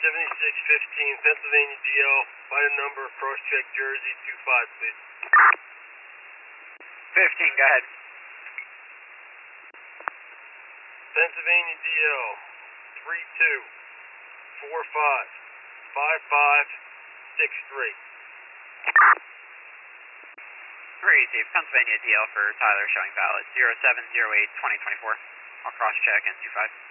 7615, Pennsylvania DL, by the number, cross-check Jersey 25, please. 15, go ahead. Pennsylvania DL, 3245 5563. Receive Pennsylvania DL for Tyler showing valid 0708-2024. I'll cross check and 25.